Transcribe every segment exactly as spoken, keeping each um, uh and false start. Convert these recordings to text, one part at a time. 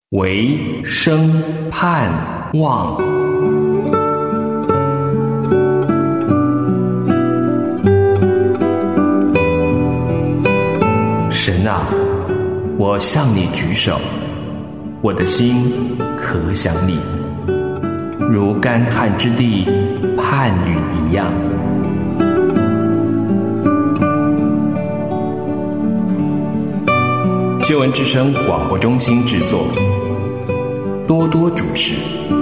唯生盼望。神啊，我向你举手，我的心可想你，如干旱之地盼雨一样。救恩之声广播中心制作，多多主持。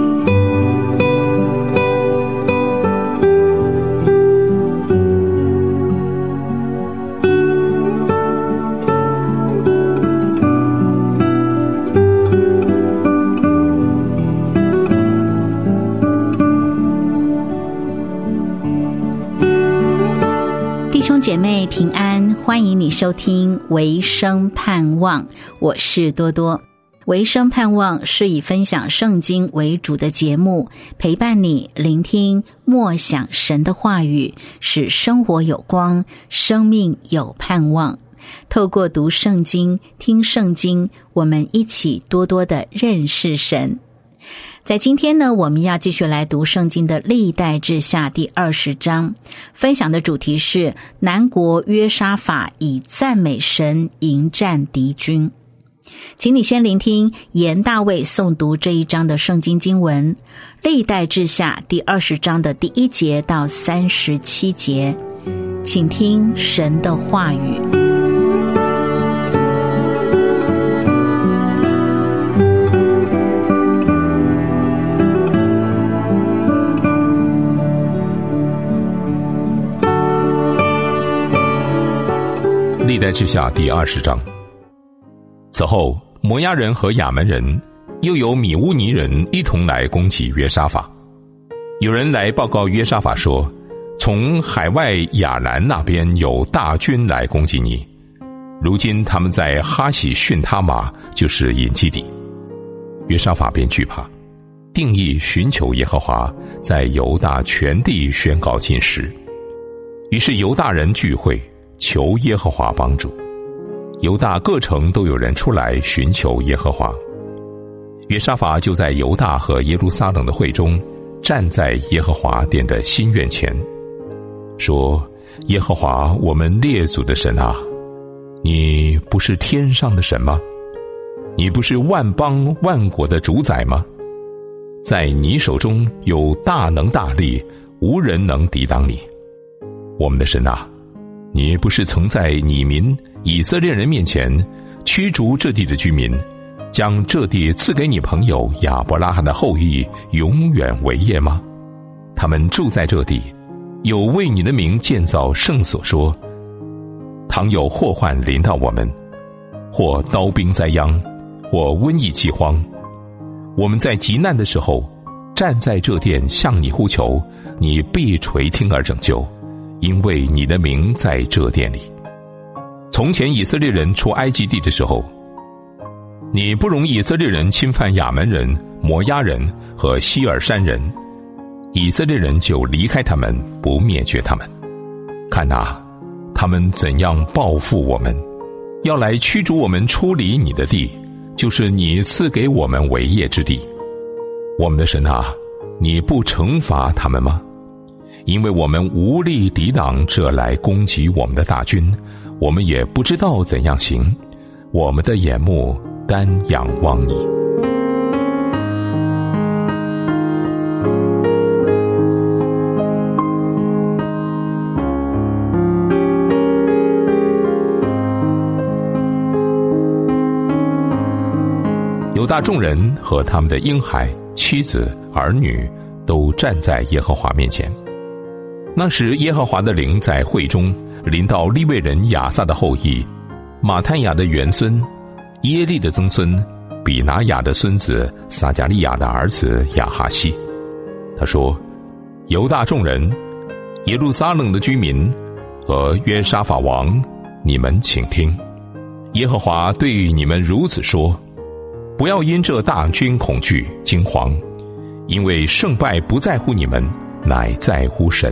弟兄姐妹平安，欢迎你收听唯生盼望，我是多多。唯生盼望是以分享圣经为主的节目，陪伴你聆听默想神的话语，使生活有光，生命有盼望。透过读圣经、听圣经，我们一起多多的认识神。在今天呢，我们要继续来读圣经的历代志下第二十章，分享的主题是南国约沙法以赞美神迎战敌军。请你先聆听严大卫诵读这一章的圣经经文，历代志下第二十章的第一节到三十七节，请听神的话语。 历代志下第二十章。此后，摩押人和亚门人又有米乌尼人一同来攻击约沙法。有人来报告约沙法说，从海外亚兰那边有大军来攻击你，如今他们在哈喜逊他玛，就是隐基底。约沙法便惧怕，定义寻求耶和华，在犹大全地宣告禁食。于是犹大人聚会，求耶和华帮助。犹大各城都有人出来寻求耶和华。约沙法就在犹大和耶路撒冷的会中，站在耶和华殿的新院前，说：耶和华我们列祖的神啊，你不是天上的神吗？你不是万邦万国的主宰吗？在你手中有大能大力，无人能抵挡你。我们的神啊，你不是曾在你民以色列人面前驱逐这地的居民，将这地赐给你朋友亚伯拉罕的后裔永远为业吗？他们住在这地，有为你的名建造圣所，说：倘有祸患临到我们，或刀兵灾殃，或瘟疫饥荒，我们在急难的时候站在这殿向你呼求，你必垂听而拯救，因为你的名在这殿里。从前以色列人出埃及地的时候，你不容以色列人侵犯亚门人、摩押人和希尔山人，以色列人就离开他们，不灭绝他们。看哪，他们怎样报复我们，要来驱逐我们出离你的地，就是你赐给我们为业之地。我们的神啊，你不惩罚他们吗？因为我们无力抵挡这来攻击我们的大军，我们也不知道怎样行，我们的眼目单仰望你。犹大众人和他们的婴孩、妻子、儿女都站在耶和华面前。那时耶和华的灵在会中临到利未人亚萨的后裔马探雅的元孙耶利的曾孙比拿雅的孙子撒迦利亚的儿子亚哈西。他说：犹大众人、耶路撒冷的居民和约沙法王，你们请听，耶和华对你们如此说：不要因这大军恐惧惊惶，因为胜败不在乎你们，乃在乎神。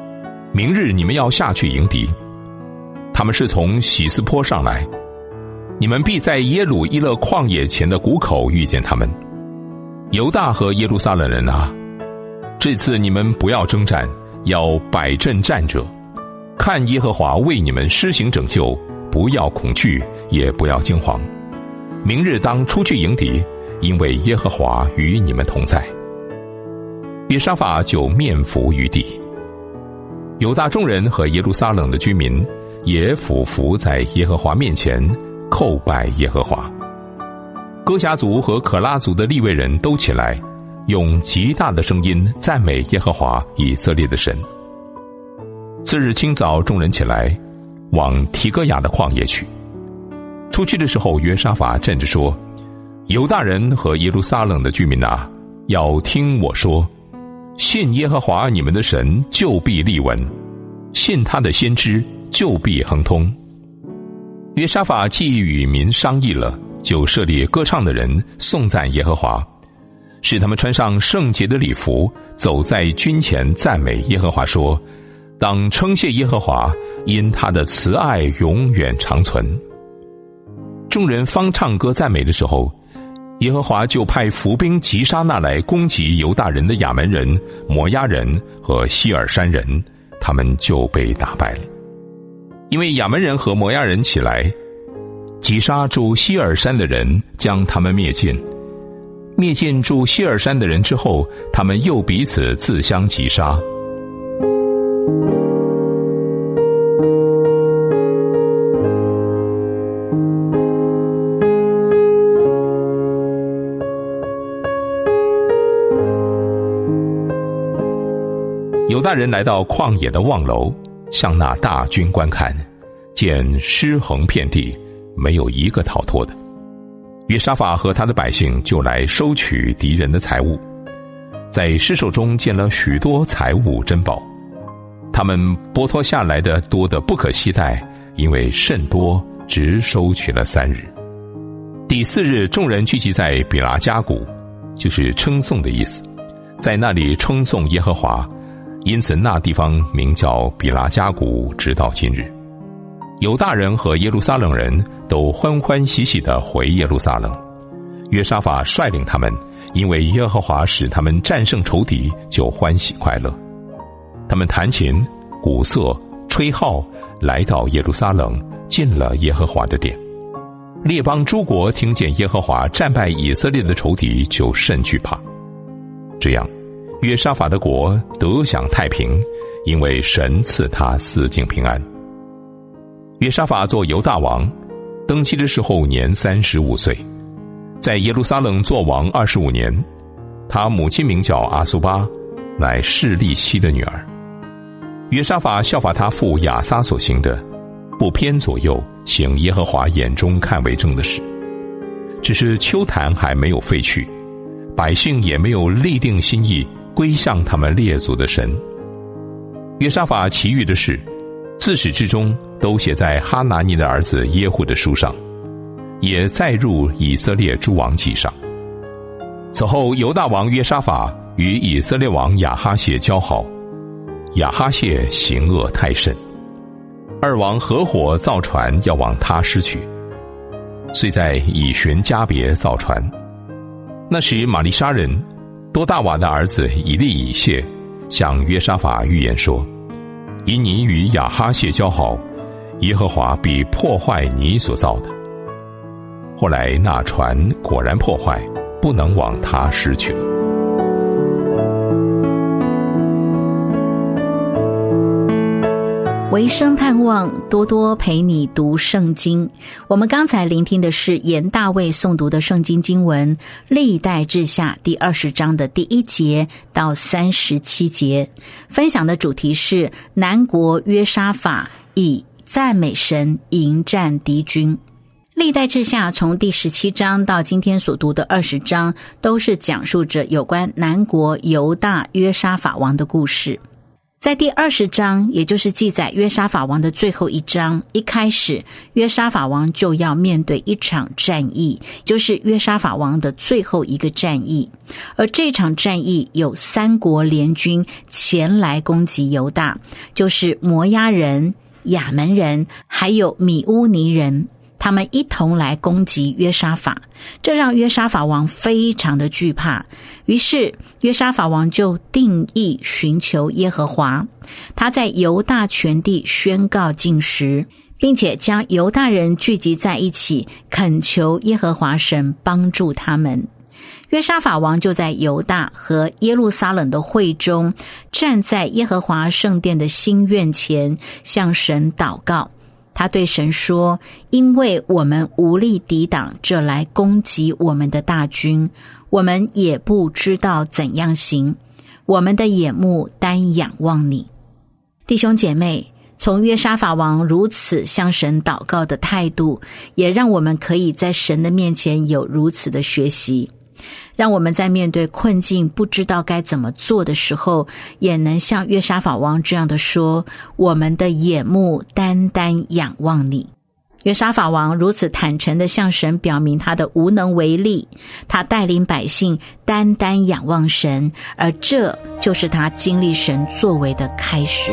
明日你们要下去迎敌，他们是从喜斯坡上来， 你们必在耶鲁伊勒旷野前的谷口遇见他们。犹大和耶路撒冷人啊，这次你们不要征战，要摆阵站着，看耶和华为你们施行拯救，不要恐惧，也不要惊惶。明日当出去迎敌，因为耶和华与你们同在。约沙法就面伏于地，犹大众人和耶路撒冷的居民也俯伏在耶和华面前叩拜耶和华。哥辖族和可拉族的利未人都起来，用极大的声音赞美耶和华以色列的神。次日清早，众人起来，往提哥亚的旷野去。出去的时候，约沙法站着说：犹大人和耶路撒冷的居民啊，要听我说，信耶和华你们的神，就必立稳；信他的先知，就必亨通。约沙法既与民商议了，就设立歌唱的人颂赞耶和华，使他们穿上圣洁的礼服，走在军前赞美耶和华，说：当称谢耶和华，因他的慈爱永远长存。众人方唱歌赞美的时候，耶和华就派伏兵击杀那来攻击犹大人的亚门人、摩押人和希尔山人，他们就被打败了。因为亚门人和摩押人起来击杀住希尔山的人，将他们灭尽。灭尽住希尔山的人之后，他们又彼此自相击杀。犹大人来到旷野的望楼，向那大军观看，见尸横遍地，没有一个逃脱的。约沙法和他的百姓就来收取敌人的财物，在尸首中见了许多财物珍宝，他们剥脱下来的多得不可携带，因为甚多，只收取了三日。第四日，众人聚集在比拉加谷，就是称颂的意思，在那里称颂耶和华，因此那地方名叫比拉加谷，直到今日。犹大人和耶路撒冷人都欢欢喜喜地回耶路撒冷。约沙法率领他们，因为耶和华使他们战胜仇敌，就欢喜快乐。他们弹琴、鼓瑟、吹号，来到耶路撒冷，进了耶和华的殿。列邦诸国听见耶和华战败以色列的仇敌，就甚惧怕。这样，约沙法的国得享太平，因为神赐他四境平安。约沙法做犹大王，登基的时候年三十五岁，在耶路撒冷做王二十五年。他母亲名叫阿苏巴，乃示利希的女儿。约沙法效法他父亚撒所行的，不偏左右，行耶和华眼中看为正的事。只是丘坛还没有废去，百姓也没有立定心意归向他们列祖的神。约沙法其余的事，自始至终都写在哈拿尼的儿子耶户的书上，也载入以色列诸王记上。此后，犹大王约沙法与以色列王亚哈谢交好，亚哈谢行恶太甚，二王合伙造船要往他施去，遂在以寻加别造船。那时玛利沙人多大瓦的儿子以利以谢向约沙法预言说：因你与亚哈谢交好，耶和华必破坏你所造的。后来那船果然破坏，不能往他施去了。 维生盼望多多陪你读圣经。我们刚才聆听的是严大卫诵读的圣经经文历代志下第二十章的第一节到三十七节，分享的主题是南国约沙法以赞美神迎战敌军。历代志下从第十七章到今天所读的二十章，都是讲述着有关南国犹大约沙法王的故事。在第二十章，也就是记载约沙法王的最后一章，一开始约沙法王就要面对一场战役，就是约沙法王的最后一个战役。而这场战役有三国联军前来攻击犹大，就是摩押人、亚门人还有米乌尼人。 他们一同来攻击约沙法，这让约沙法王非常的惧怕。于是约沙法王就定义寻求耶和华，他在犹大全地宣告禁食，并且将犹大人聚集在一起，恳求耶和华神帮助他们。约沙法王就在犹大和耶路撒冷的会中，站在耶和华圣殿的新院前，向神祷告。他对神说，因为我们无力抵挡这来攻击我们的大军，我们也不知道怎样行，我们的眼目单仰望你。弟兄姐妹，从约沙法王如此向神祷告的态度，也让我们可以在神的面前有如此的学习，让我们在面对困境不知道该怎么做的时候，也能像约沙法王这样的说，我们的眼目单单仰望你。约沙法王如此坦诚地向神表明他的无能为力，他带领百姓单单仰望神，而这就是他经历神作为的开始。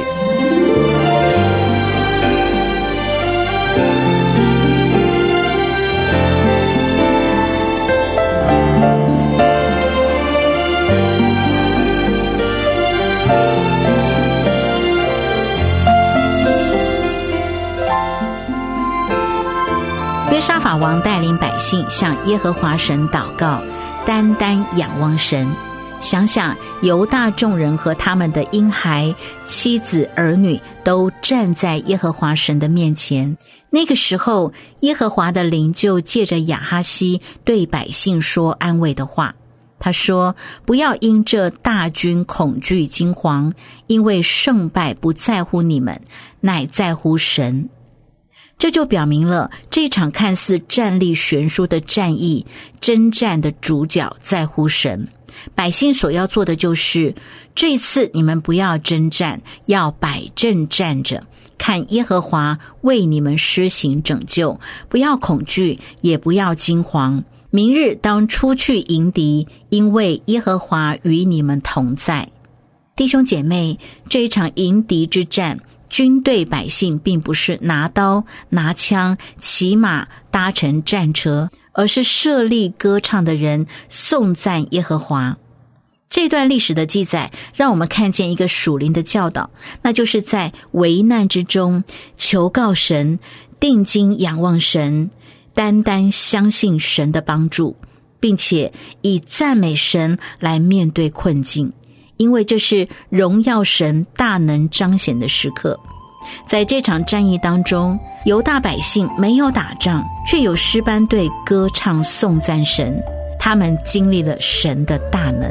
约沙法王带领百姓向耶和华神祷告，单单仰望神。想想犹大众人和他们的婴孩、妻子、儿女都站在耶和华神的面前，那个时候耶和华的灵就借着亚哈西对百姓说安慰的话。他说，不要因这大军恐惧惊惶，因为胜败不在乎你们，乃在乎神。这就表明了这场看似战力悬殊的战役，征战的主角在乎神。百姓所要做的就是，这次你们不要征战，要摆阵站着，看耶和华为你们施行拯救，不要恐惧，也不要惊惶。明日当出去迎敌，因为耶和华与你们同在。弟兄姐妹，这一场迎敌之战，军队百姓并不是拿刀拿枪骑马搭乘战车，而是设立歌唱的人颂赞耶和华。这段历史的记载让我们看见一个属灵的教导，那就是在危难之中求告神，定睛仰望神，单单相信神的帮助，并且以赞美神来面对困境，因为这是荣耀神大能彰显的时刻。在这场战役当中，犹大百姓没有打仗，却有诗班队歌唱颂赞神，他们经历了神的大能。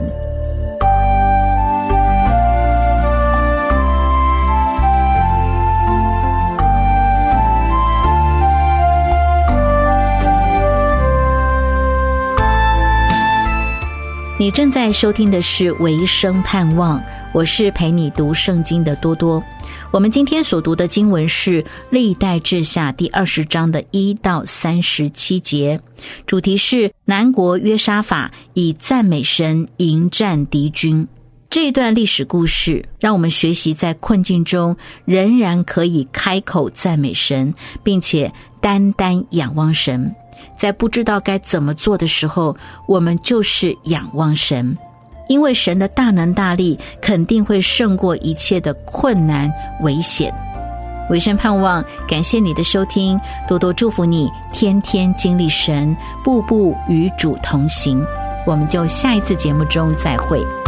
你正在收听的是维生盼望，我是陪你读圣经的多多。我们今天所读的经文是历代志下第二十章的一到三十七节，主题是南国约沙法以赞美神迎战敌军。这段历史故事让我们学习在困境中仍然可以开口赞美神，并且单单仰望神。在不知道该怎么做的时候，我们就是仰望神，因为神的大能大力肯定会胜过一切的困难危险。维生盼望感谢你的收听，多多祝福你天天经历神，步步与主同行。我们就下一次节目中再会。